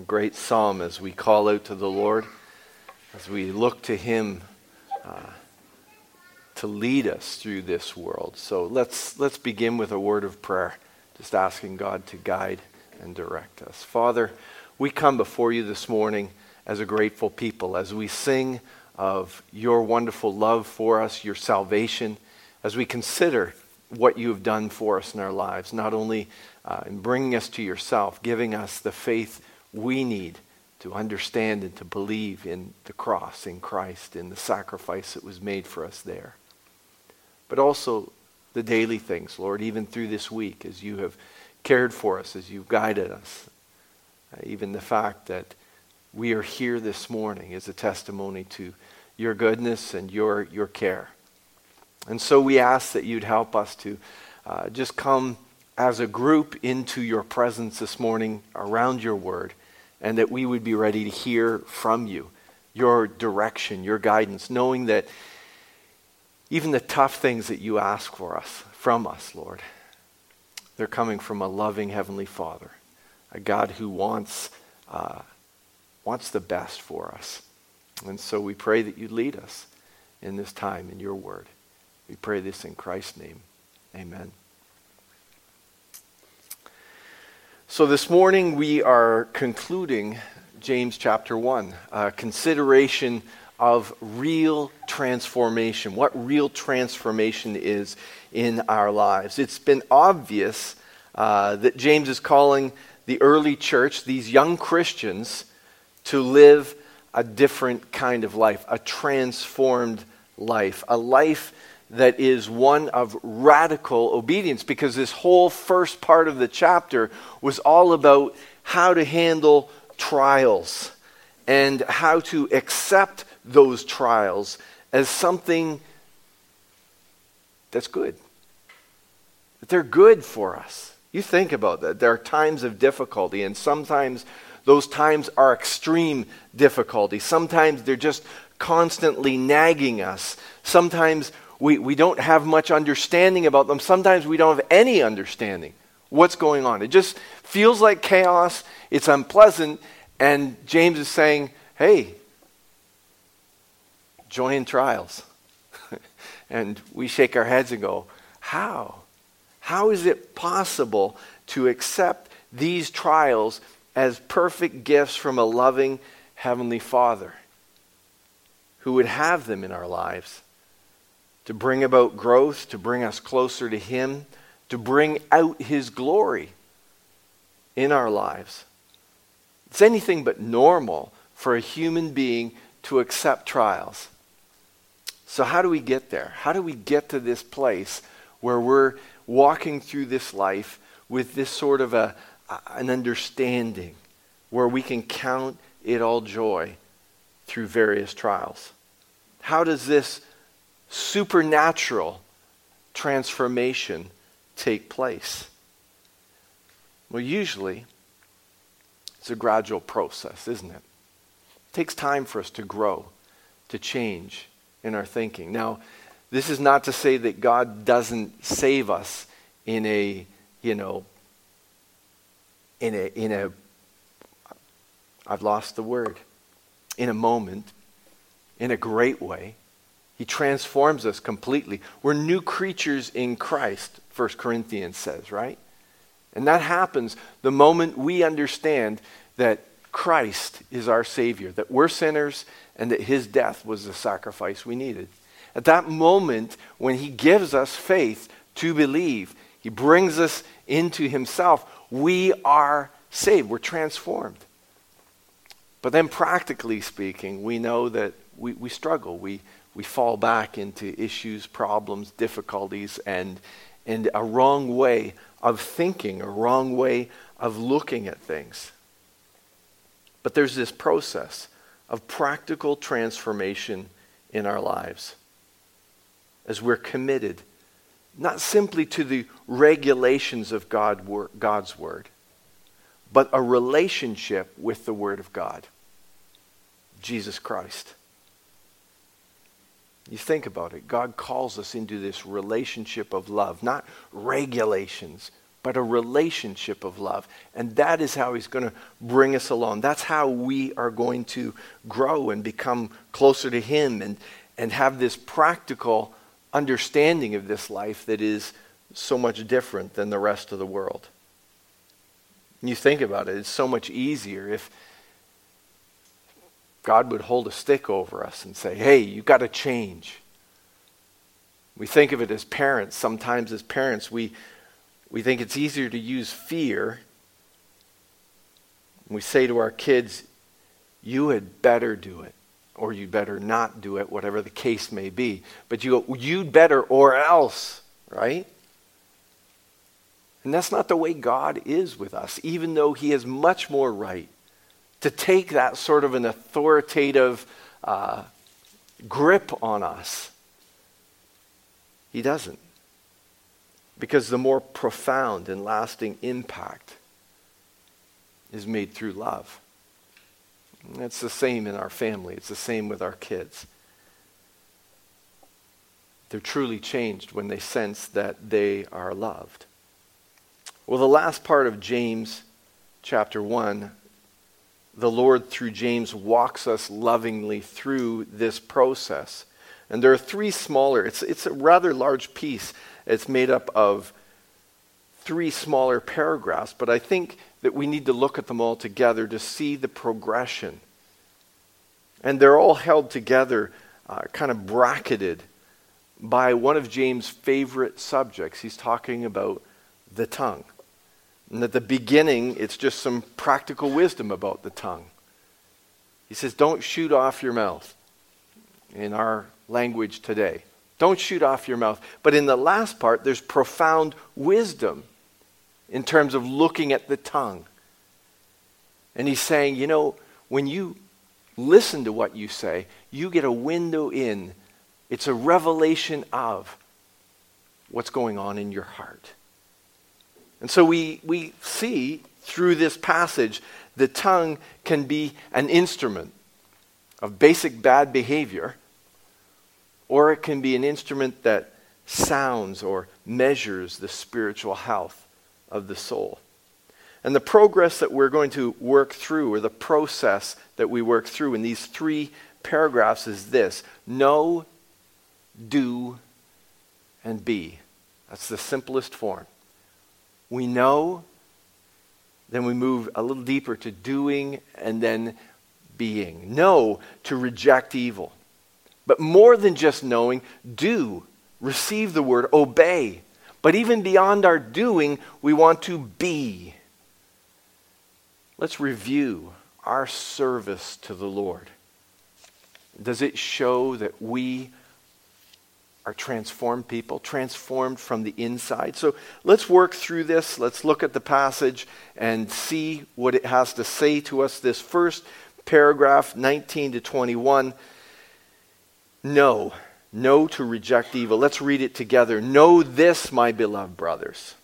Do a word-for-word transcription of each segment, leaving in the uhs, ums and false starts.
great psalm as we call out to the Lord, as we look to Him uh, to lead us through this world. So let's let's begin with a word of prayer, just asking God to guide and direct us. Father, we come before you this morning as a grateful people, as we sing of your wonderful love for us, your salvation, as we consider what you have done for us in our lives, not only uh, in bringing us to yourself, giving us the faith we need to understand and to believe in the cross, in Christ, in the sacrifice that was made for us there. But also the daily things, Lord, even through this week, as you have cared for us, as you've guided us. Uh, even the fact that we are here this morning is a testimony to your goodness and your, your care. And so we ask that you'd help us to uh, just come as a group into your presence this morning around your word, and that we would be ready to hear from you, your direction, your guidance, knowing that even the tough things that you ask for us, from us, Lord, they're coming from a loving Heavenly Father, a God who wants, uh, wants the best for us. And so we pray that you lead us in this time in your word. We pray this in Christ's name. Amen. So this morning we are concluding James chapter one, a consideration of real transformation, what real transformation is in our lives. It's been obvious uh, that James is calling the early church, these young Christians, to live a different kind of life, a transformed life, a life that is one of radical obedience, because this whole first part of the chapter was all about how to handle trials and how to accept those trials as something that's good. That they're good for us. You think about that. There are times of difficulty, and sometimes those times are extreme difficulty. Sometimes they're just constantly nagging us. Sometimes We, we don't have much understanding about them. Sometimes we don't have any understanding what's going on. It just feels like chaos. It's unpleasant. And James is saying, hey, joy in trials. And we shake our heads and go, how? How is it possible to accept these trials as perfect gifts from a loving Heavenly Father who would have them in our lives? To bring about growth, to bring us closer to Him, to bring out His glory in our lives. It's anything but normal for a human being to accept trials. So how do we get there? How do we get to this place where we're walking through this life with this sort of a, an understanding where we can count it all joy through various trials? How does this supernatural transformation take place? Well, usually it's a gradual process, isn't it? It takes time for us to grow, to change in our thinking. Now, this is not to say that God doesn't save us in a, you know, in a, in a, I've lost the word, in a moment, in a great way. He transforms us completely. We're new creatures in Christ, First Corinthians says, right? And that happens the moment we understand that Christ is our Savior, that we're sinners and that His death was the sacrifice we needed. At that moment, when He gives us faith to believe, He brings us into Himself, we are saved. We're transformed. But then practically speaking, we know that we, we struggle. We We fall back into issues, problems, difficulties, and, and a wrong way of thinking, a wrong way of looking at things. But there's this process of practical transformation in our lives as we're committed, not simply to the regulations of God, God's Word, but a relationship with the Word of God, Jesus Christ. You think about it. God calls us into this relationship of love, not regulations, but a relationship of love. And that is how he's going to bring us along. That's how we are going to grow and become closer to him and, and have this practical understanding of this life that is so much different than the rest of the world. And you think about it, it's so much easier if God would hold a stick over us and say, hey, you got to change. We think of it as parents. Sometimes as parents, we we think it's easier to use fear. We say to our kids, you had better do it, or you better not do it, whatever the case may be. But you go, you'd better or else, right? And that's not the way God is with us, even though he has much more right to take that sort of an authoritative uh, grip on us. He doesn't. Because the more profound and lasting impact is made through love. And it's the same in our family. It's the same with our kids. They're truly changed when they sense that they are loved. Well, the last part of James chapter one, the Lord through James walks us lovingly through this process. And there are three smaller, it's, it's a rather large piece. It's made up of three smaller paragraphs, but I think that we need to look at them all together to see the progression. And they're all held together, uh, kind of bracketed by one of James' favorite subjects. He's talking about the tongue. And at the beginning, it's just some practical wisdom about the tongue. He says, don't shoot off your mouth, in our language today. Don't shoot off your mouth. But in the last part, there's profound wisdom in terms of looking at the tongue. And he's saying, you know, when you listen to what you say, you get a window in. It's a revelation of what's going on in your heart. And so we, we see through this passage, the tongue can be an instrument of basic bad behavior, or it can be an instrument that sounds or measures the spiritual health of the soul. And the progress that we're going to work through, or the process that we work through in these three paragraphs is this: know, do, and be. That's the simplest form. We know, then we move a little deeper to doing, and then being. Know, to reject evil. But more than just knowing, do. Receive the word, obey. But even beyond our doing, we want to be. Let's review our service to the Lord. Does it show that we are transformed people, transformed from the inside? So let's work through this. Let's look at the passage and see what it has to say to us. This first paragraph, nineteen to twenty-one. No, no to reject evil. Let's read it together. Know this, my beloved brothers.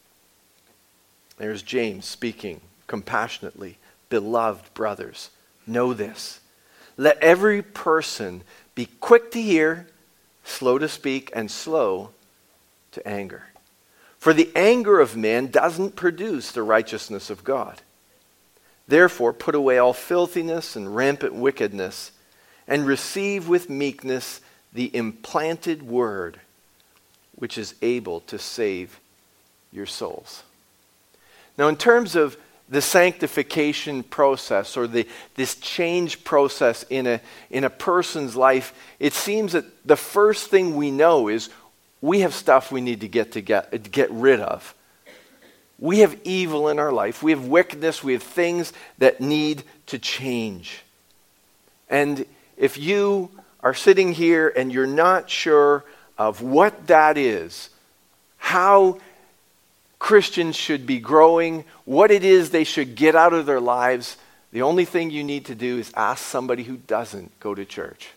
There's James speaking compassionately. Beloved brothers, know this. Let every person be quick to hear, slow to speak, and slow to anger. For the anger of man doesn't produce the righteousness of God. Therefore, put away all filthiness and rampant wickedness, and receive with meekness the implanted word, which is able to save your souls. Now, in terms of the sanctification process, or the this change process in a in a person's life, it seems that the first thing we know is we have stuff we need to get to get, to get rid of. We have evil in our life. We have wickedness. We have things that need to change. And if you are sitting here and you're not sure of what that is, how Christians should be growing, what it is they should get out of their lives, the only thing you need to do is ask somebody who doesn't go to church.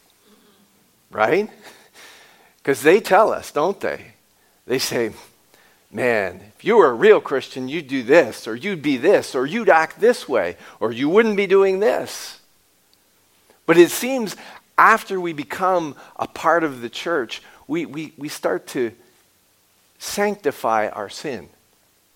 Right? Because they tell us, don't they? They say, man, if you were a real Christian, you'd do this, or you'd be this, or you'd act this way, or you wouldn't be doing this. But it seems after we become a part of the church, we, we, we start to sanctify our sin.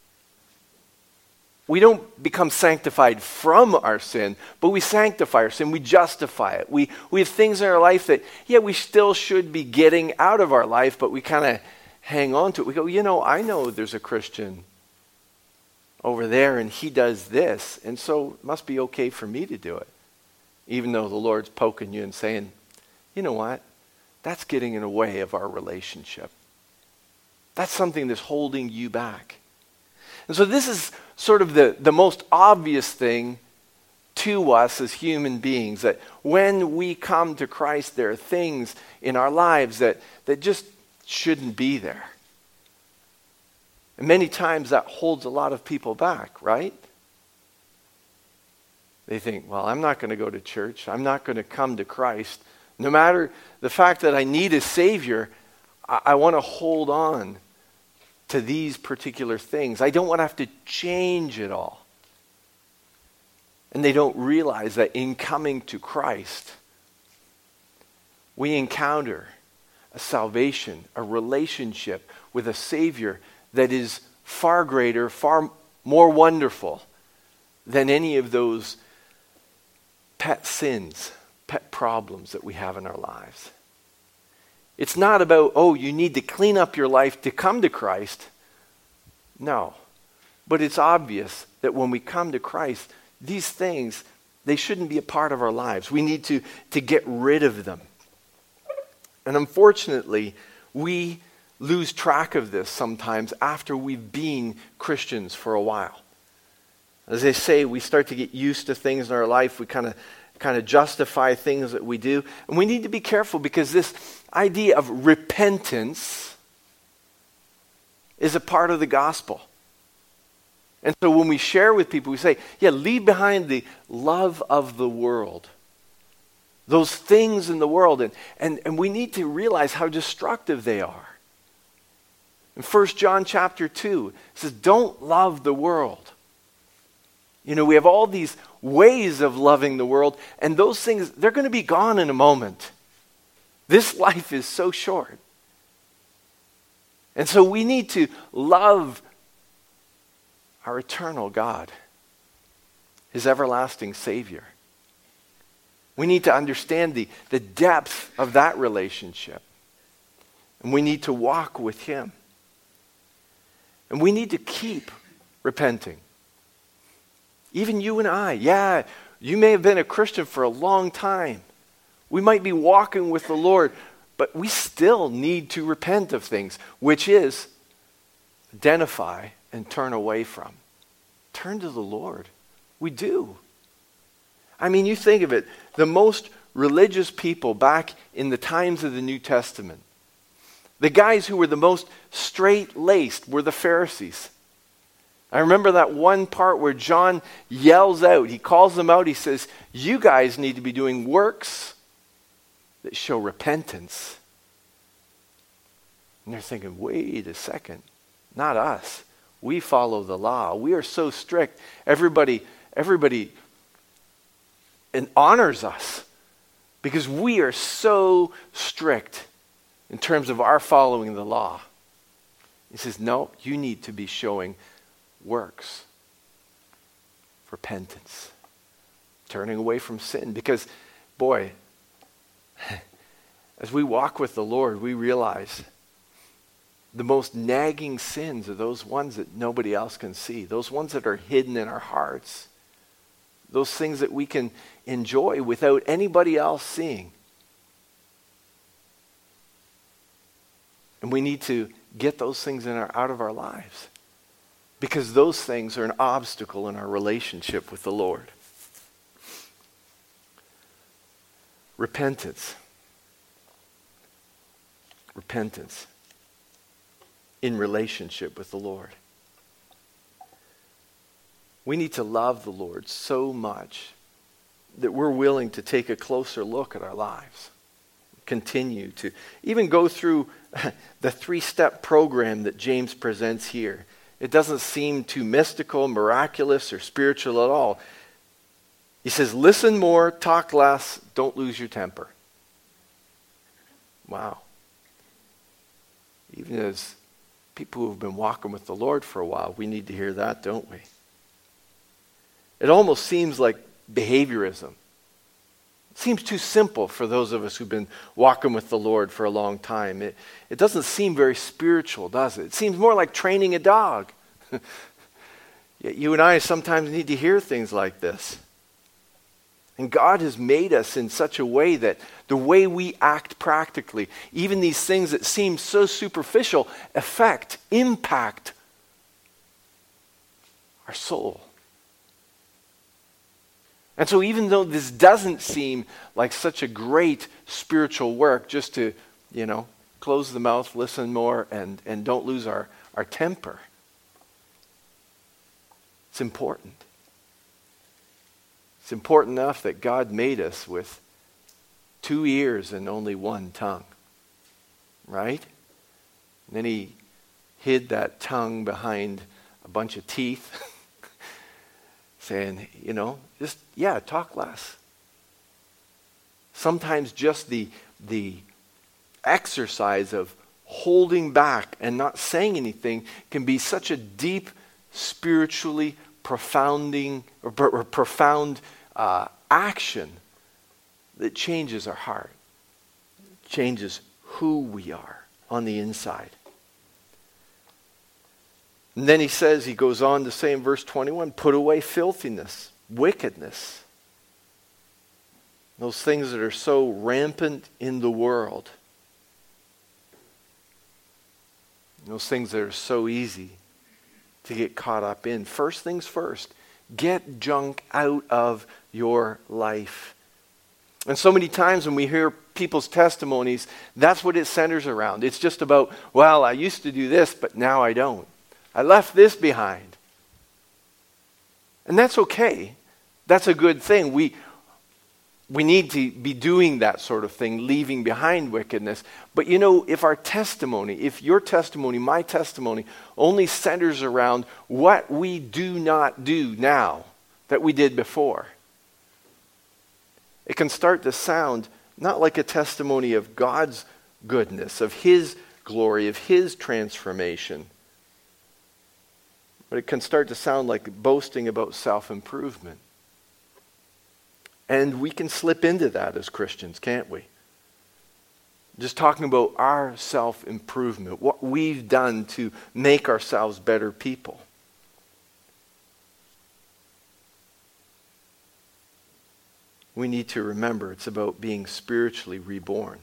we don't become sanctified from our sin, but we sanctify our sin. We justify it. We, we have things in our life that, yeah, we still should be getting out of our life, but we kind of hang on to it. We go, you know, I know there's a Christian over there and he does this, and so it must be okay for me to do it. Even though the Lord's poking you and saying, you know what? That's getting in the way of our relationship. That's something that's holding you back. And so this is sort of the, the most obvious thing to us as human beings, that when we come to Christ, there are things in our lives that, that just shouldn't be there. And many times that holds a lot of people back, right? They think, well, I'm not going to go to church. I'm not going to come to Christ. No matter the fact that I need a Savior, I, I want to hold on to these particular things. I don't want to have to change it all. And they don't realize that in coming to Christ, we encounter a salvation, a relationship with a Savior that is far greater, far more wonderful than any of those pet sins, pet problems that we have in our lives. It's not about, oh, you need to clean up your life to come to Christ. No. But it's obvious that when we come to Christ, these things, they shouldn't be a part of our lives. We need to, to get rid of them. And unfortunately, we lose track of this sometimes after we've been Christians for a while. As they say, we start to get used to things in our life. We kind of kind of justify things that we do. And we need to be careful, because this idea of repentance is a part of the gospel. And so when we share with people, we say, yeah, leave behind the love of the world. Those things in the world. And, and, and we need to realize how destructive they are. In First John chapter two, it says, don't love the world. You know, we have all these ways of loving the world, and those things, they're going to be gone in a moment. This life is so short. And so we need to love our eternal God, his everlasting Savior. We need to understand the, the depth of that relationship. And we need to walk with him. And we need to keep repenting. Even you and I, yeah, you may have been a Christian for a long time. We might be walking with the Lord, but we still need to repent of things, which is identify and turn away from. Turn to the Lord. We do. I mean, you think of it, the most religious people back in the times of the New Testament, the guys who were the most straight-laced were the Pharisees. I remember that one part where John yells out, he calls them out, he says, you guys need to be doing works that show repentance. And they're thinking, wait a second, not us. We follow the law. We are so strict. Everybody, everybody and honors us because we are so strict in terms of our following the law. He says, no, you need to be showing works, repentance, turning away from sin. Because, boy, as we walk with the Lord, we realize the most nagging sins are those ones that nobody else can see, those ones that are hidden in our hearts, those things that we can enjoy without anybody else seeing. And we need to get those things in our, out of our lives, because those things are an obstacle in our relationship with the Lord. Repentance. Repentance in relationship with the Lord. We need to love the Lord so much that we're willing to take a closer look at our lives. Continue to even go through the three-step program that James presents here. It doesn't seem too mystical, miraculous, or spiritual at all. He says, listen more, talk less, don't lose your temper. Wow. Even as people who have been walking with the Lord for a while, we need to hear that, don't we? It almost seems like behaviorism. It seems too simple for those of us who've been walking with the Lord for a long time. It, it doesn't seem very spiritual, does it? It seems more like training a dog. Yet you and I sometimes need to hear things like this. And God has made us in such a way that the way we act practically, even these things that seem so superficial, affect, impact our soul. And so even though this doesn't seem like such a great spiritual work, just to, you know, close the mouth, listen more, and, and don't lose our, our temper, it's important. It's important enough that God made us with two ears and only one tongue. Right? And then he hid that tongue behind a bunch of teeth, saying, you know, just, yeah, talk less. Sometimes just the, the exercise of holding back and not saying anything can be such a deep, spiritually profounding or, or profound uh, action that changes our heart, changes who we are on the inside. And then he says, he goes on to say in verse twenty-one, put away filthiness, wickedness, those things that are so rampant in the world, those things that are so easy to get caught up in. First things first, get junk out of your life. And so many times when we hear people's testimonies, that's what it centers around. It's just about, well, I used to do this, but now I don't. I left this behind. And that's okay. That's a good thing. We we need to be doing that sort of thing, leaving behind wickedness. But you know, if our testimony, if your testimony, my testimony, only centers around what we do not do now that we did before, it can start to sound not like a testimony of God's goodness, of His glory, of His transformation, but it can start to sound like boasting about self-improvement. And we can slip into that as Christians, can't we? Just talking about our self-improvement, what we've done to make ourselves better people. We need to remember it's about being spiritually reborn.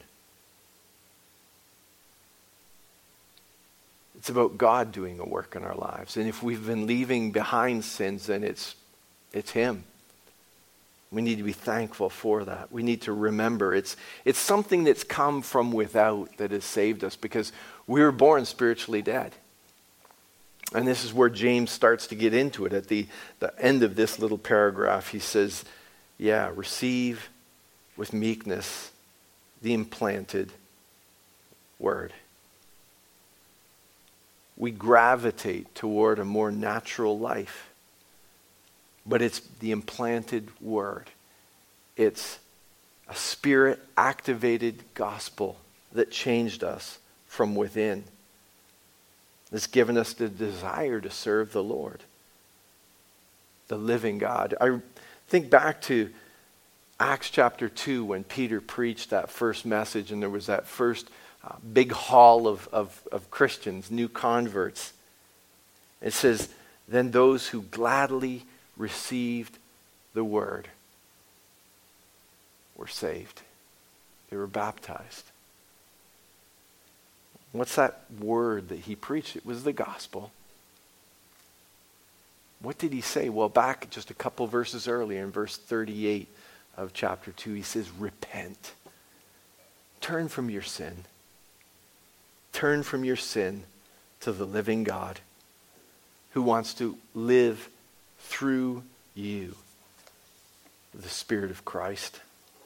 It's about God doing a work in our lives. And if we've been leaving behind sins, then it's, it's Him. We need to be thankful for that. We need to remember it's, it's something that's come from without that has saved us, because we were born spiritually dead. And this is where James starts to get into it. At the, the end of this little paragraph, he says, yeah, receive with meekness the implanted word. We gravitate toward a more natural life. But it's the implanted word. It's a spirit-activated gospel that changed us from within. It's given us the desire to serve the Lord, the living God. I think back to Acts chapter two when Peter preached that first message, and there was that first uh, big hall of, of, of Christians, new converts. It says, then those who gladly received the word were saved. They were baptized. What's that word that he preached? It was the gospel. What did he say? Well, back just a couple verses earlier in verse thirty-eight of chapter two, he says, repent. Turn from your sin. Turn from your sin to the living God who wants to live through you, the Spirit of Christ.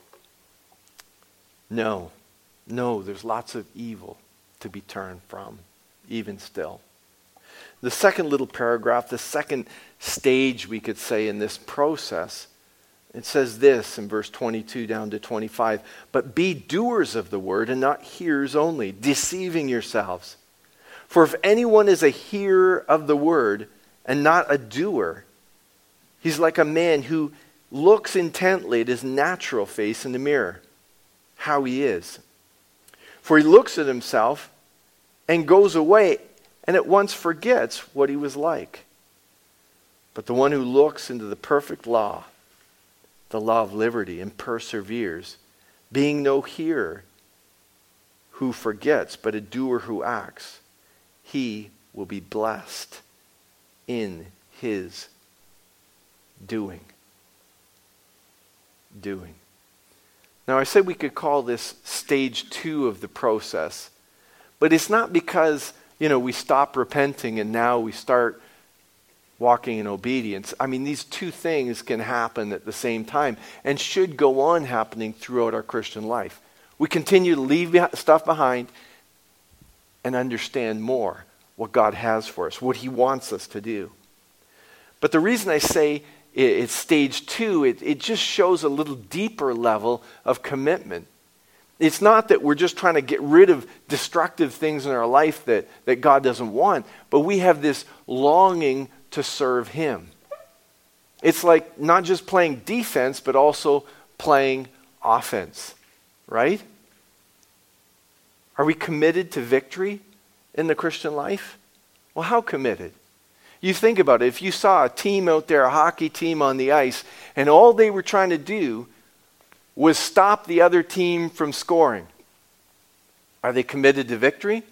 No, no, there's lots of evil to be turned from, even still. The second little paragraph, the second stage, we could say, in this process, it says this in verse twenty-two down to twenty-five, but be doers of the word and not hearers only, deceiving yourselves. For if anyone is a hearer of the word and not a doer, He's like a man who looks intently at his natural face in the mirror, how he is. For he looks at himself and goes away and at once forgets what he was like. But the one who looks into the perfect law, the law of liberty, and perseveres, being no hearer who forgets, but a doer who acts, he will be blessed in his doing. Doing. Now, I said we could call this stage two of the process, but it's not because, you know, we stop repenting and now we start walking in obedience. I mean, these two things can happen at the same time and should go on happening throughout our Christian life. We continue to leave stuff behind and understand more what God has for us, what he wants us to do. But the reason I say it's stage two, it, it just shows a little deeper level of commitment. It's not that we're just trying to get rid of destructive things in our life that, that God doesn't want, but we have this longing to serve him. It's like not just playing defense, but also playing offense, right? Are we committed to victory in the Christian life? Well, how committed? You think about it. If you saw a team out there, a hockey team on the ice, and all they were trying to do was stop the other team from scoring, are they committed to victory?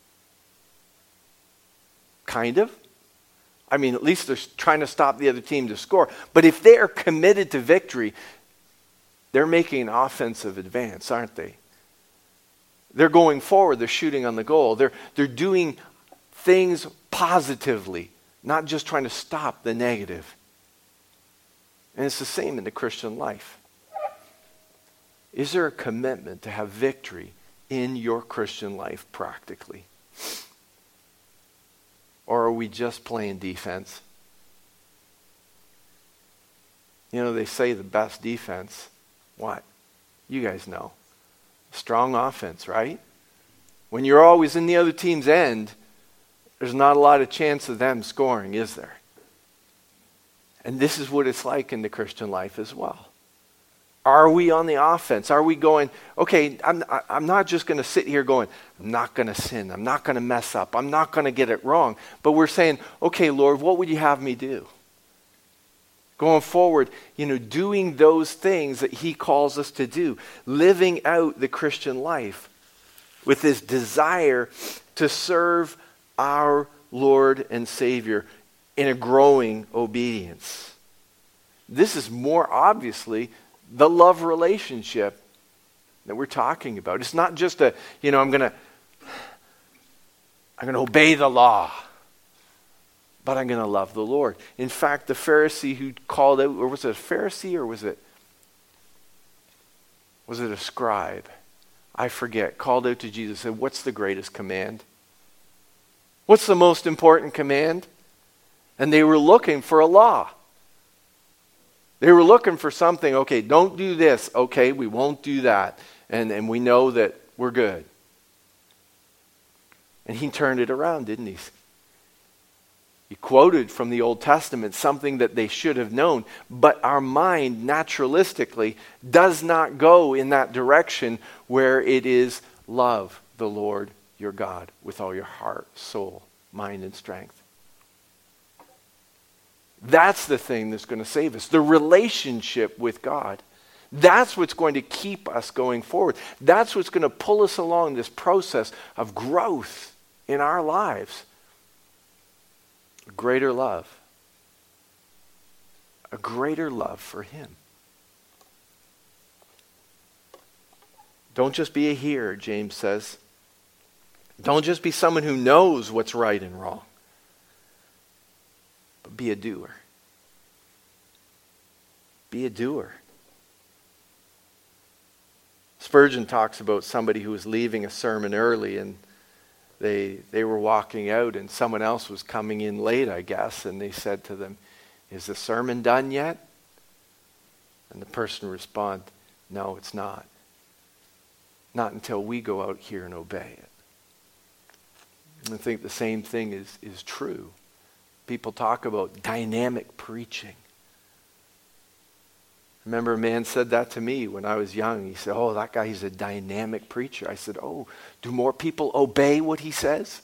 Kind of. I mean, at least they're trying to stop the other team to score. But if they are committed to victory, they're making an offensive advance, aren't they? They're going forward. They're shooting on the goal. They're, they're doing things positively, not just trying to stop the negative. And it's the same in the Christian life. Is there a commitment to have victory in your Christian life practically? Or are we just playing defense? You know, they say the best defense, what? You guys know. Strong offense, right? When you're always in the other team's end, there's not a lot of chance of them scoring, is there? And this is what it's like in the Christian life as well. Are we on the offense? Are we going, okay, I'm, I'm not just going to sit here going, I'm not going to sin. I'm not going to mess up. I'm not going to get it wrong. But we're saying, okay, Lord, what would you have me do? Going forward, you know, doing those things that he calls us to do. Living out the Christian life with this desire to serve our Lord and Savior in a growing obedience. This is more obviously the love relationship that we're talking about. It's not just a, you know, I'm going to I'm going to obey the law, but I'm going to love the Lord. In fact, the Pharisee who called out, or was it a Pharisee or was it was it a scribe? I forget. Called out to Jesus and said, "What's the greatest command? What's the most important command?" And they were looking for a law. They were looking for something, okay, don't do this. Okay, we won't do that. And, and we know that we're good. And he turned it around, didn't he? He quoted from the Old Testament something that they should have known. But our mind, naturalistically, does not go in that direction where it is love the Lord your God with all your heart, soul, mind, and strength. That's the thing that's going to save us. The relationship with God. That's what's going to keep us going forward. That's what's going to pull us along this process of growth in our lives. A greater love. A greater love for him. Don't just be a hearer, James says. Don't just be someone who knows what's right and wrong. But be a doer. Be a doer. Spurgeon talks about somebody who was leaving a sermon early and they they were walking out and someone else was coming in late, I guess, and they said to them, "Is the sermon done yet?" And the person responded, "No, it's not. Not until we go out here and obey it." And I think the same thing is, is true. People talk about dynamic preaching. Remember, a man said that to me when I was young. He said, oh, that guy, he's a dynamic preacher. I said, oh, do more people obey what he says?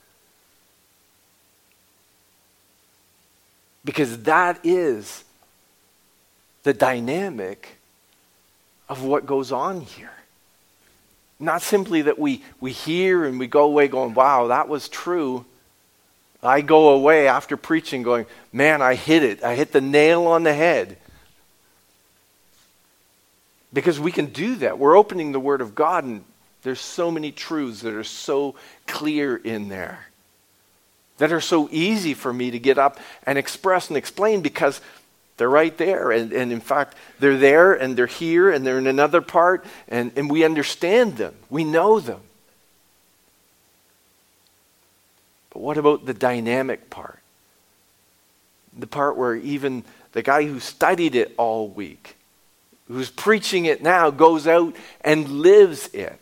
Because that is the dynamic of what goes on here. Not simply that we, we hear and we go away going, wow, that was true. I go away after preaching going, man, I hit it. I hit the nail on the head. Because we can do that. We're opening the Word of God, and there's so many truths that are so clear in there, that are so easy for me to get up and express and explain because they're right there. And, and in fact, they're there and they're here and they're in another part, and, and we understand them. We know them. But what about the dynamic part? The part where even the guy who studied it all week, who's preaching it now, goes out and lives it.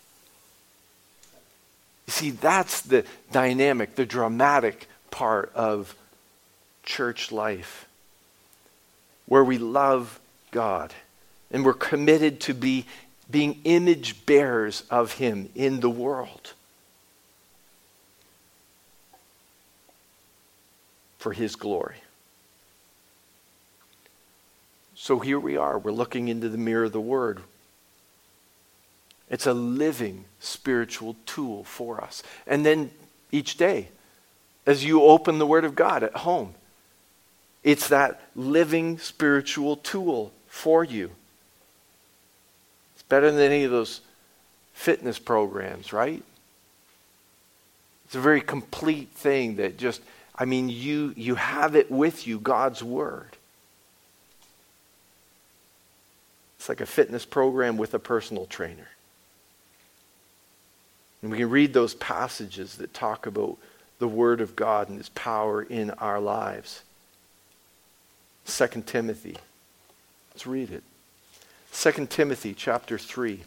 You see, that's the dynamic, the dramatic part of church life, where we love God and we're committed to be being image bearers of Him in the world for His glory. So here we are. We're looking into the mirror of the Word. It's a living spiritual tool for us. And then each day, as you open the Word of God at home, it's that living spiritual tool for you. It's better than any of those fitness programs, right? It's a very complete thing that just, I mean, you, you have it with you, God's Word. It's like a fitness program with a personal trainer. And we can read those passages that talk about the Word of God and His power in our lives. Second Timothy. Let's read it. Second Timothy chapter three.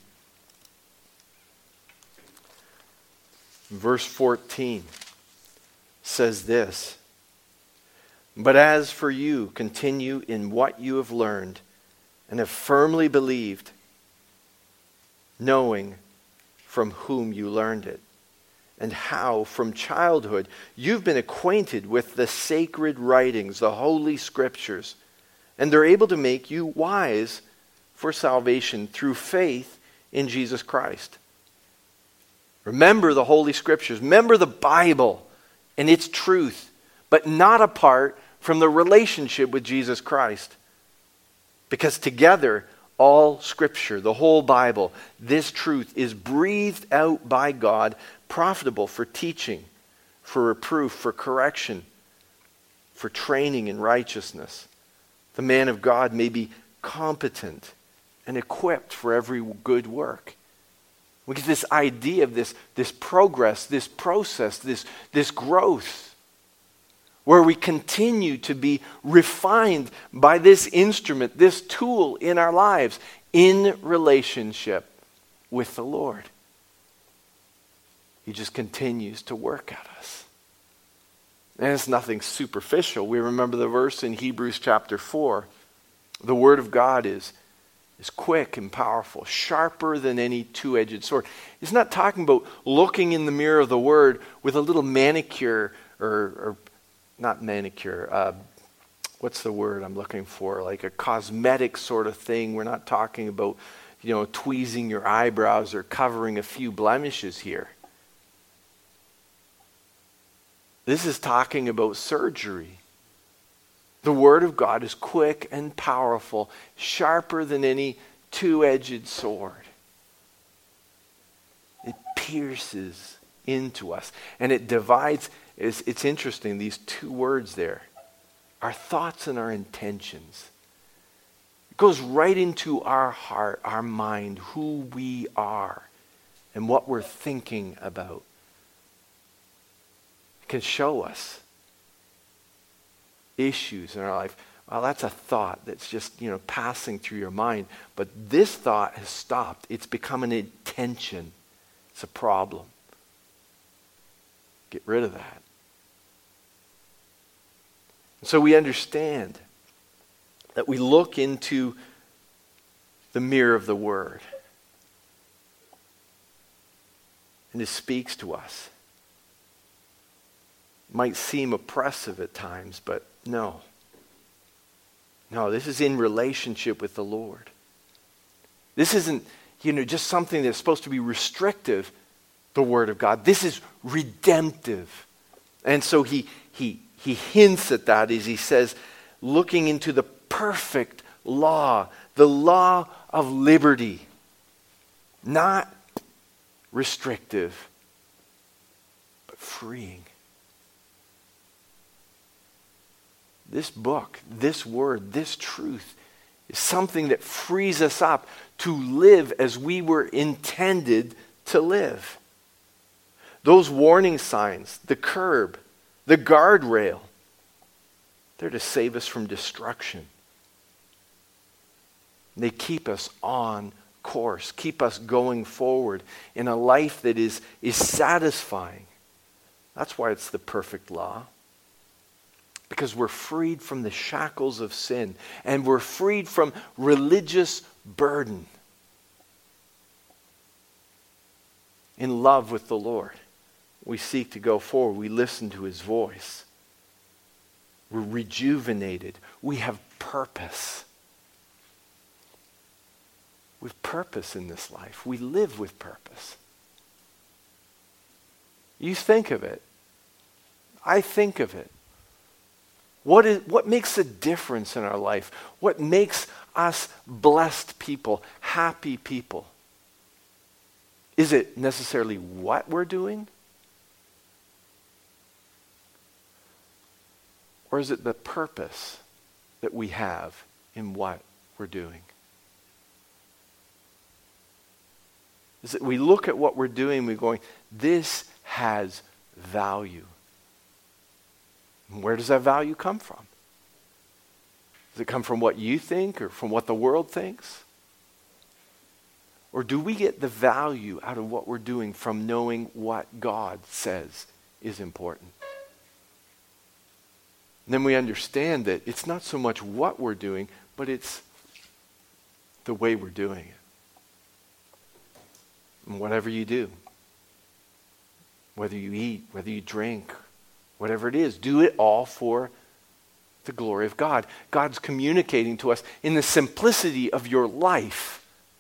Verse fourteen says this. But as for you, continue in what you have learned and have firmly believed, knowing from whom you learned it, and how from childhood you've been acquainted with the sacred writings, the holy scriptures, and they're able to make you wise for salvation through faith in Jesus Christ. Remember the holy scriptures. Remember the Bible and its truth, but not apart from the relationship with Jesus Christ. Because together, all Scripture, the whole Bible, this truth is breathed out by God, profitable for teaching, for reproof, for correction, for training in righteousness. The man of God may be competent and equipped for every good work. We get this idea of this, this progress, this process, this, this growth, where we continue to be refined by this instrument, this tool in our lives, in relationship with the Lord. He just continues to work at us. And it's nothing superficial. We remember the verse in Hebrews chapter four. The Word of God is, is quick and powerful, sharper than any two-edged sword. It's not talking about looking in the mirror of the Word with a little manicure or, or not manicure, uh, what's the word I'm looking for? Like a cosmetic sort of thing. We're not talking about, you know, tweezing your eyebrows or covering a few blemishes here. This is talking about surgery. The Word of God is quick and powerful, sharper than any two-edged sword. It pierces into us, and it divides. It's, it's interesting, these two words there, our thoughts and our intentions. It goes right into our heart, our mind, who we are, and what we're thinking about. It can show us issues in our life. Well, that's a thought that's just, you know, passing through your mind. But this thought has stopped. It's become an intention. It's a problem. Get rid of that. So we understand that we look into the mirror of the Word. And it speaks to us. It might seem oppressive at times, but no. No, this is in relationship with the Lord. This isn't, you know, just something that's supposed to be restrictive, the Word of God. This is redemptive. And so he he he hints at that as he says, looking into the perfect law, the law of liberty. Not restrictive, but freeing. This book, this word, this truth is something that frees us up to live as we were intended to live. Those warning signs, the curb, the guardrail, they're to save us from destruction. They keep us on course, keep us going forward in a life that is, is satisfying. That's why it's the perfect law. Because we're freed from the shackles of sin and we're freed from religious burden. In love with the Lord, we seek to go forward. We listen to His voice. We're rejuvenated. We have purpose. We have purpose in this life. We live with purpose. You think of it. I think of it. What is what makes a difference in our life? What makes us blessed people, happy people? Is it necessarily what we're doing? Or is it the purpose that we have in what we're doing? Is it we look at what we're doing and we're going, this has value. And where does that value come from? Does it come from what you think or from what the world thinks? Or do we get the value out of what we're doing from knowing what God says is important? And then we understand that it's not so much what we're doing, but it's the way we're doing it. And whatever you do, whether you eat, whether you drink, whatever it is, do it all for the glory of God. God's communicating to us in the simplicity of your life.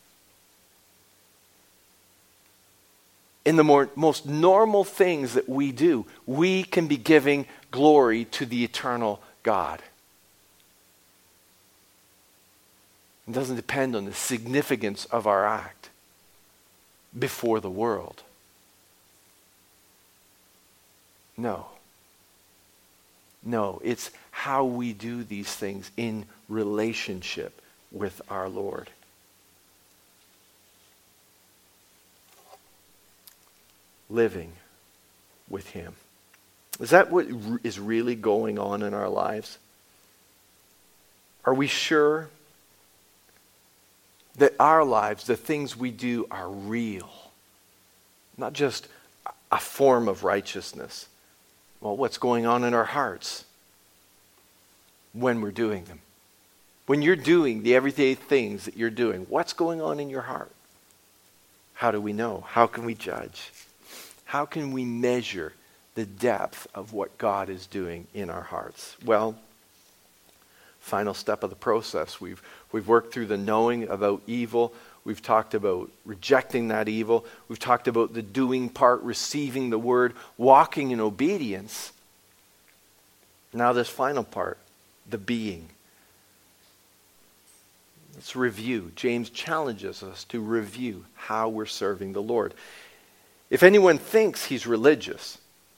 In the more, most normal things that we do, we can be giving glory to the eternal God. It doesn't depend on the significance of our act before the world. No. No, it's how we do these things in relationship with our Lord. Living with Him. Is that what is really going on in our lives? Are we sure that our lives, the things we do, are real? Not just a form of righteousness. Well, what's going on in our hearts when we're doing them? When you're doing the everyday things that you're doing, what's going on in your heart? How do we know? How can we judge? How can we measure the depth of what God is doing in our hearts? Well, final step of the process. We've, we've worked through the knowing about evil. We've talked about rejecting that evil. We've talked about the doing part, receiving the word, walking in obedience. Now this final part, the being. Let's review. James challenges us to review how we're serving the Lord. If anyone thinks he's religious,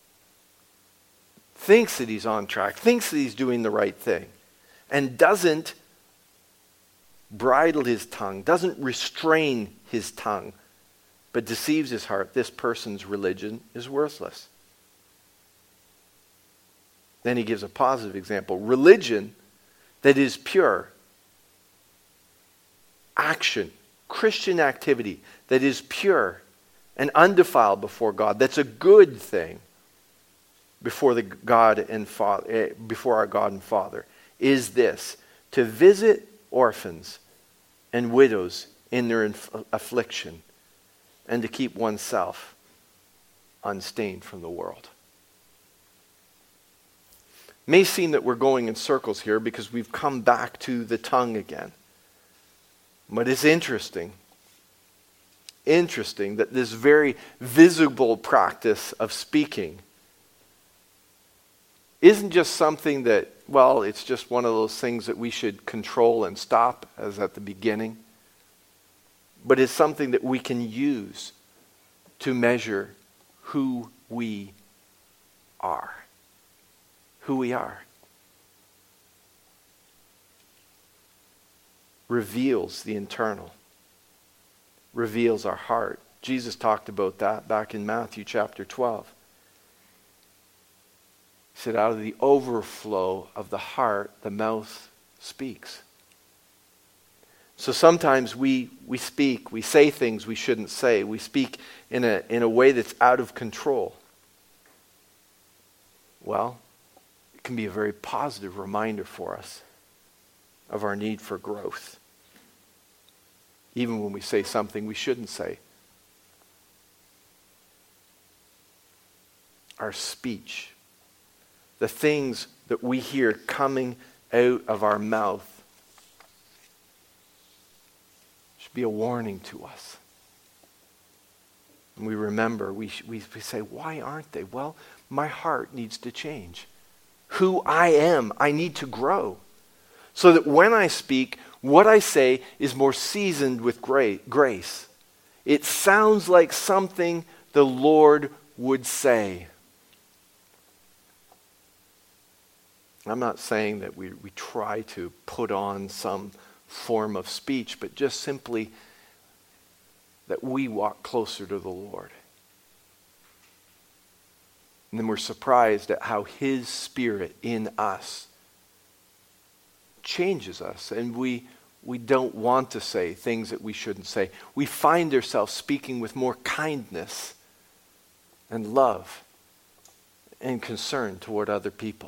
thinks that he's on track, thinks that he's doing the right thing, and doesn't bridle his tongue, doesn't restrain his tongue, but deceives his heart, this person's religion is worthless. Then he gives a positive example. Religion that is pure, action, Christian activity that is pure and undefiled before God, that's a good thing before the God and Father, before our God and Father, is this: to visit orphans and widows in their inf- affliction, and to keep oneself unstained from the world. It may seem that we're going in circles here because we've come back to the tongue again. But it's interesting, interesting that this very visible practice of speaking isn't just something that, well, it's just one of those things that we should control and stop as at the beginning, but it's something that we can use to measure who we are. Who we are. Reveals the internal. Reveals our heart. Jesus talked about that back in Matthew chapter twelve. He said, out of the overflow of the heart, the mouth speaks. So sometimes we, we speak, we say things we shouldn't say. We speak in a, in a way that's out of control. Well, it can be a very positive reminder for us of our need for growth. Even when we say something we shouldn't say. Our speech, the things that we hear coming out of our mouth, should be a warning to us. And we remember, we, we, we say, why aren't they? Well, my heart needs to change. Who I am, I need to grow. So that when I speak, what I say is more seasoned with grace. It sounds like something the Lord would say. I'm not saying that we, we try to put on some form of speech, but just simply that we walk closer to the Lord. And then we're surprised at how His Spirit in us changes us, and we we don't want to say things that we shouldn't say. We find ourselves speaking with more kindness and love and concern toward other people.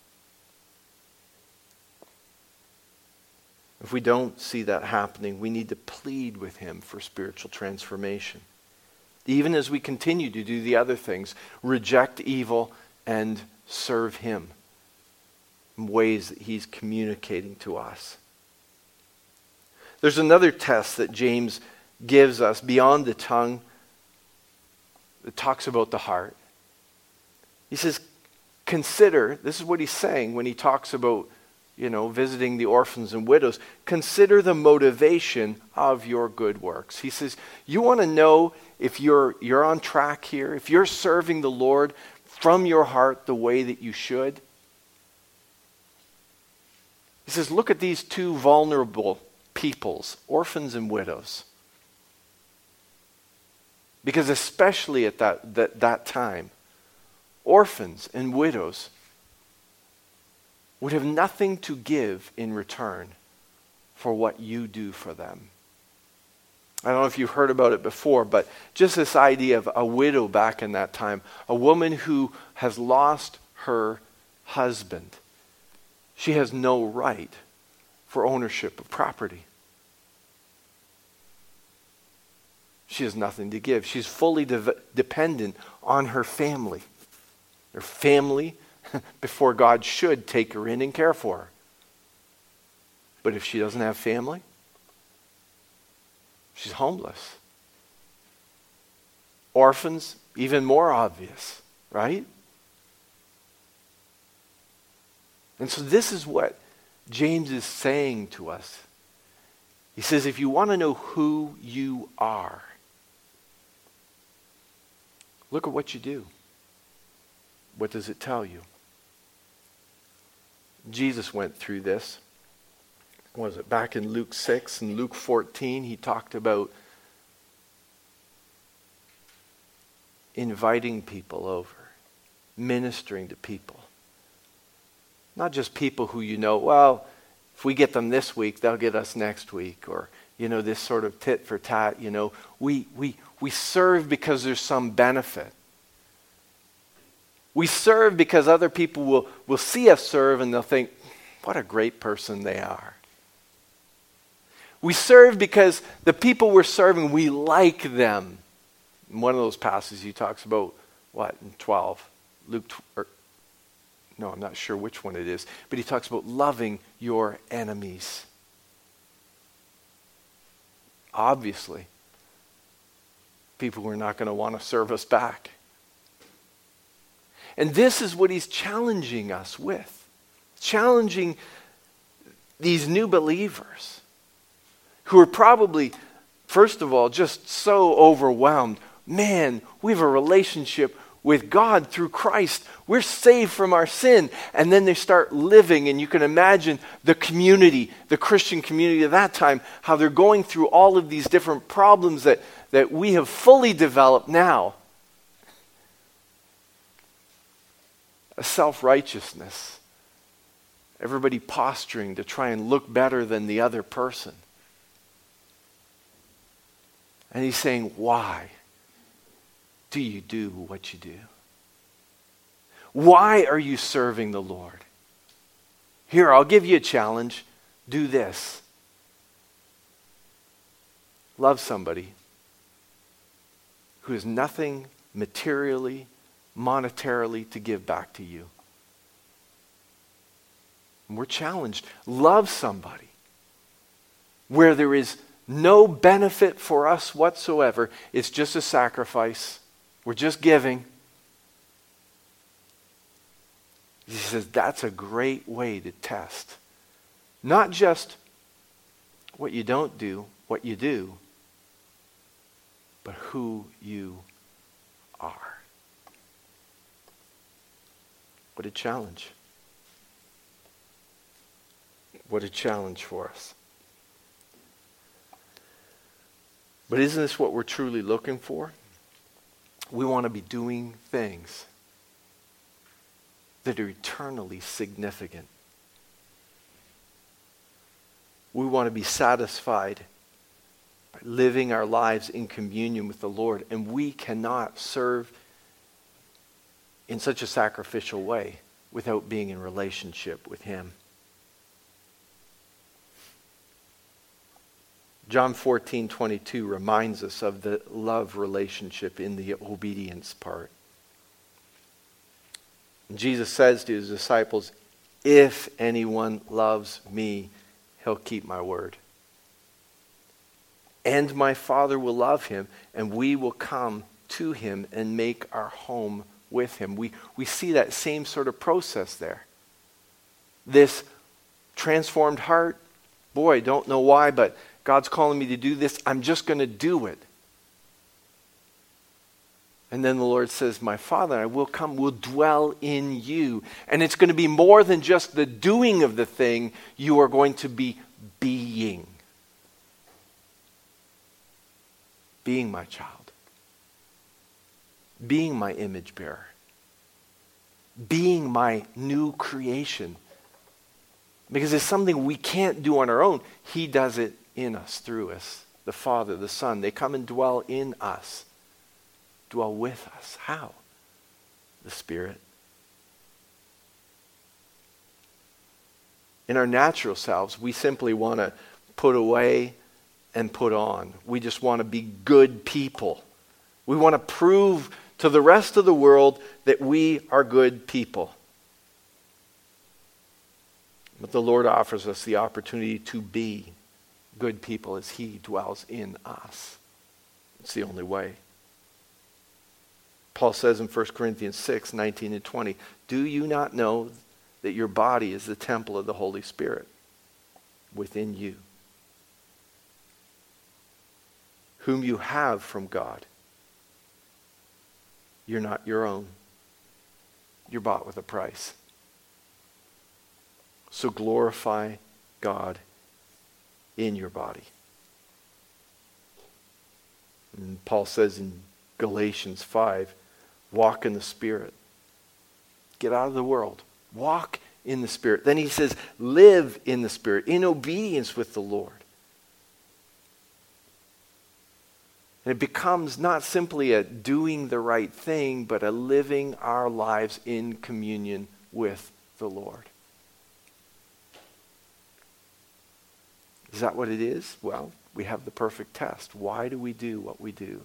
If we don't see that happening, we need to plead with Him for spiritual transformation. Even as we continue to do the other things, reject evil and serve Him in ways that He's communicating to us. There's another test that James gives us beyond the tongue that talks about the heart. He says, consider, this is what he's saying when he talks about, you know, visiting the orphans and widows. Consider the motivation of your good works. He says, you want to know if you're you're on track here, if you're serving the Lord from your heart the way that you should. He says, look at these two vulnerable peoples, orphans and widows. Because especially at that, that, that time, orphans and widows would have nothing to give in return for what you do for them. I don't know if you've heard about it before, but just this idea of a widow back in that time, a woman who has lost her husband. She has no right for ownership of property. She has nothing to give. She's fully de- dependent on her family. Her family, before God, should take her in and care for her. But if she doesn't have family, she's homeless. Orphans, even more obvious, right? And so this is what James is saying to us. He says, if you want to know who you are, look at what you do. What does it tell you? Jesus went through this. What was it? Back in Luke six and Luke fourteen, he talked about inviting people over, ministering to people. Not just people who you know, well, if we get them this week, they'll get us next week. Or, you know, this sort of tit for tat, you know. We, we, we serve because there's some benefit. We serve because other people will, will see us serve and they'll think, what a great person they are. We serve because the people we're serving, we like them. In one of those passages he talks about, what, in twelve? Luke, or, no, I'm not sure which one it is, but he talks about loving your enemies. Obviously, people are not going to want to serve us back. And this is what he's challenging us with. Challenging these new believers who are probably, first of all, just so overwhelmed. Man, we have a relationship with God through Christ. We're saved from our sin. And then they start living, and you can imagine the community, the Christian community of that time, how they're going through all of these different problems that, that we have fully developed now. A self-righteousness. Everybody posturing to try and look better than the other person. And he's saying, why do you do what you do? Why are you serving the Lord? Here, I'll give you a challenge. Do this. Love somebody who has nothing materially, monetarily to give back to you. And we're challenged. Love somebody where there is no benefit for us whatsoever. It's just a sacrifice. We're just giving. He says that's a great way to test. Not just what you don't do, what you do, but who you are. What a challenge. What a challenge for us. But isn't this what we're truly looking for? We want to be doing things that are eternally significant. We want to be satisfied by living our lives in communion with the Lord, and we cannot serve in such a sacrificial way without being in relationship with Him. John fourteen twenty-two reminds us of the love relationship in the obedience part. And Jesus says to his disciples, if anyone loves me, he'll keep my word. And my Father will love him, and we will come to him and make our home with him. We, we see that same sort of process there. This transformed heart, boy, don't know why, but God's calling me to do this. I'm just going to do it. And then the Lord says, my Father, I will come, will dwell in you. And it's going to be more than just the doing of the thing. You are going to be being. Being my child. Being my image bearer. Being my new creation. Because it's something we can't do on our own. He does it in us, through us. The Father, the Son, they come and dwell in us. Dwell with us. How? The Spirit. In our natural selves, we simply want to put away and put on. We just want to be good people. We want to prove to the rest of the world that we are good people. But the Lord offers us the opportunity to be good people as He dwells in us. It's the only way. Paul says in First Corinthians six, nineteen and twenty, do you not know that your body is the temple of the Holy Spirit within you, whom you have from God? You're not your own. You're bought with a price. So glorify God in your body. And Paul says in Galatians five, walk in the Spirit. Get out of the world. Walk in the Spirit. Then he says, live in the Spirit, in obedience with the Lord. And it becomes not simply a doing the right thing, but a living our lives in communion with the Lord. Is that what it is? Well, we have the perfect test. Why do we do what we do?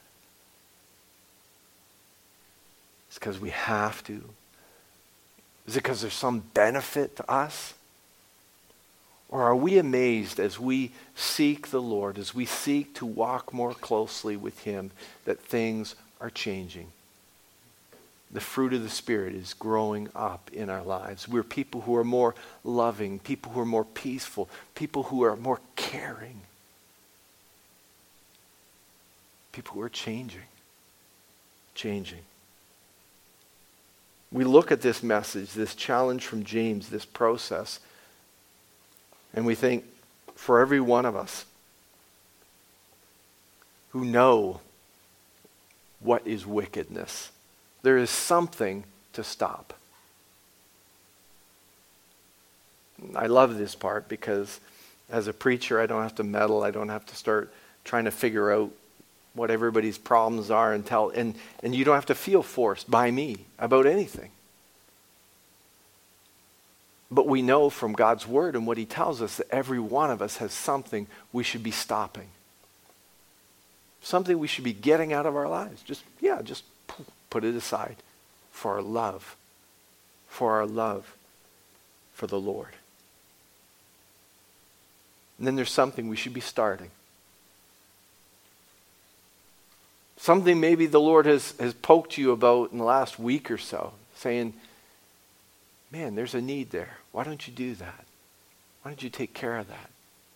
It's because we have to. Is it because there's some benefit to us? Or are we amazed as we seek the Lord, as we seek to walk more closely with him, that things are changing? The fruit of the Spirit is growing up in our lives. We're people who are more loving, people who are more peaceful, people who are more caring. People who are changing. Changing. We look at this message, this challenge from James, this process, and we think, for every one of us who know what is wickedness, there is something to stop. I love this part because as a preacher, I don't have to meddle. I don't have to start trying to figure out what everybody's problems are and tell, and, and you don't have to feel forced by me about anything. But we know from God's word and what he tells us that every one of us has something we should be stopping. Something we should be getting out of our lives. Just, yeah, just put it aside for our love. For our love for the Lord. And then there's something we should be starting. Something maybe the Lord has, has poked you about in the last week or so, saying, man, there's a need there. Why don't you do that? Why don't you take care of that?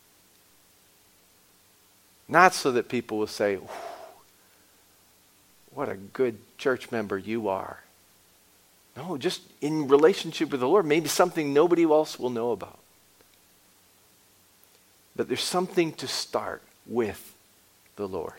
Not so that people will say, what a good church member you are. No, just in relationship with the Lord, maybe something nobody else will know about. But there's something to start with the Lord.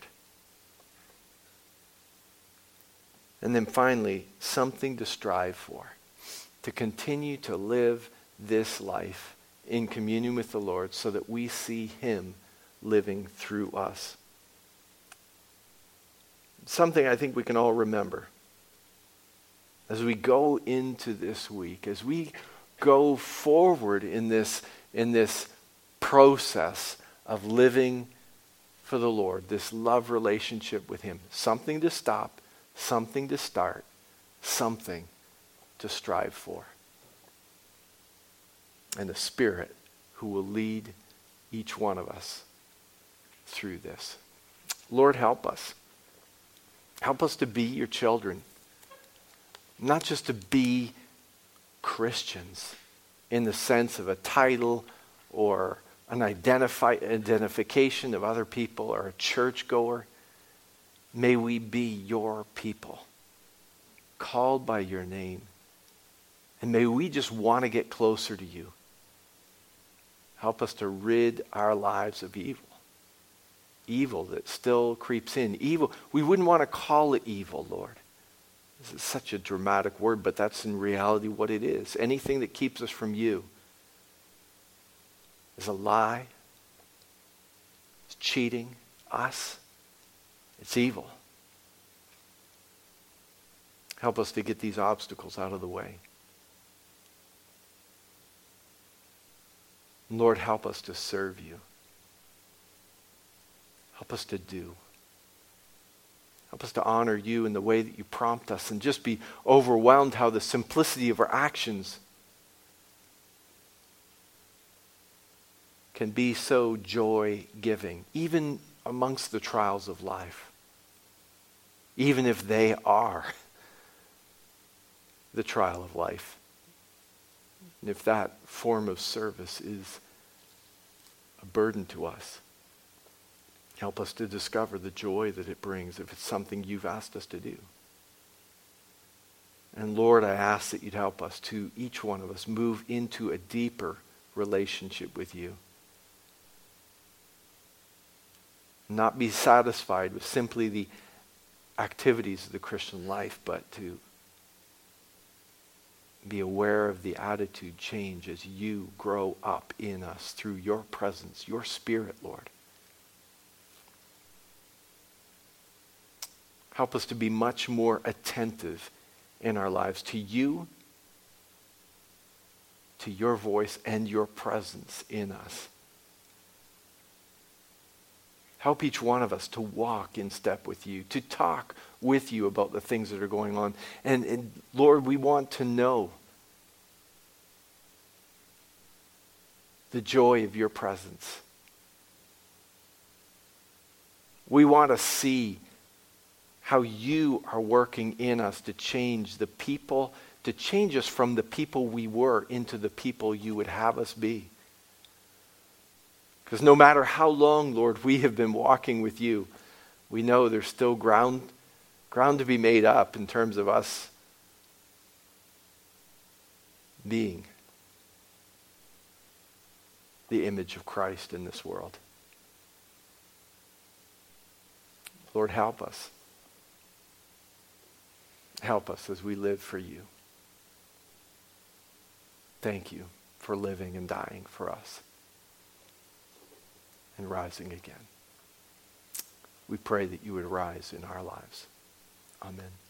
And then finally, something to strive for. To continue to live this life in communion with the Lord so that we see him living through us. Something I think we can all remember as we go into this week, as we go forward in this, in this process of living for the Lord, this love relationship with him. Something to stop, something to start, something to strive for. And the Spirit who will lead each one of us through this. Lord, help us. Help us to be your children. Not just to be Christians in the sense of a title or an identify, identification of other people or a churchgoer. May we be your people, called by your name. And may we just want to get closer to you. Help us to rid our lives of evil. Evil that still creeps in. Evil, we wouldn't want to call it evil, Lord. This is such a dramatic word, but that's in reality what it is. Anything that keeps us from you is a lie. It's cheating us. It's evil. Help us to get these obstacles out of the way. Lord, help us to serve you. Help us to do. Help us to honor you in the way that you prompt us and just be overwhelmed how the simplicity of our actions can be so joy-giving, even amongst the trials of life. Even if they are the trial of life. And if that form of service is a burden to us, help us to discover the joy that it brings if it's something you've asked us to do. And Lord, I ask that you'd help us to, each one of us, move into a deeper relationship with you. Not be satisfied with simply the activities of the Christian life, but to be aware of the attitude change as you grow up in us through your presence, your Spirit, Lord. Help us to be much more attentive in our lives to you, to your voice and your presence in us. Help each one of us to walk in step with you, to talk with you about the things that are going on. And, and Lord, we want to know the joy of your presence. We want to see how you are working in us to change the people, to change us from the people we were into the people you would have us be. Because no matter how long, Lord, we have been walking with you, we know there's still ground, ground to be made up in terms of us being the image of Christ in this world. Lord, help us. Help us as we live for you. Thank you for living and dying for us and rising again. We pray that you would rise in our lives. Amen.